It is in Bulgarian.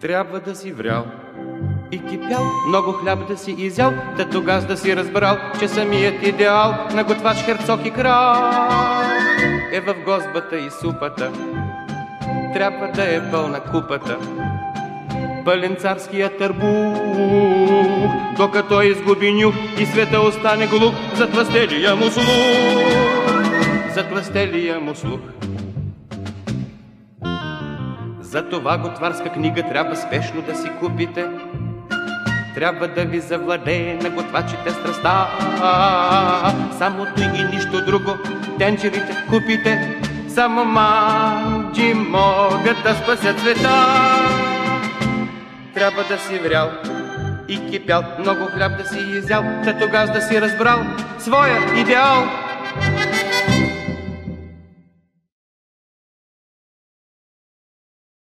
Трябва да си врял и кипял, много хляб да си изял, да тогаз да си разбрал, че самият идеал на готвач, херцог и крал е в гозбата и супата. Трябва да е пълна купата, пълен царския търбух, докато изгуби нюх и света остане глух за тлъстелия му слух, за тлъстелия му слух. За това готварска книга трябва спешно да си купите. Трябва да ви завладее на готвачите страста. Само той и нищо друго, тенджерите купите. Само манджи могат да спасят света. Трябва да си врял и кипял, много хляб да си изял, да тогаз да си разбрал своя идеал.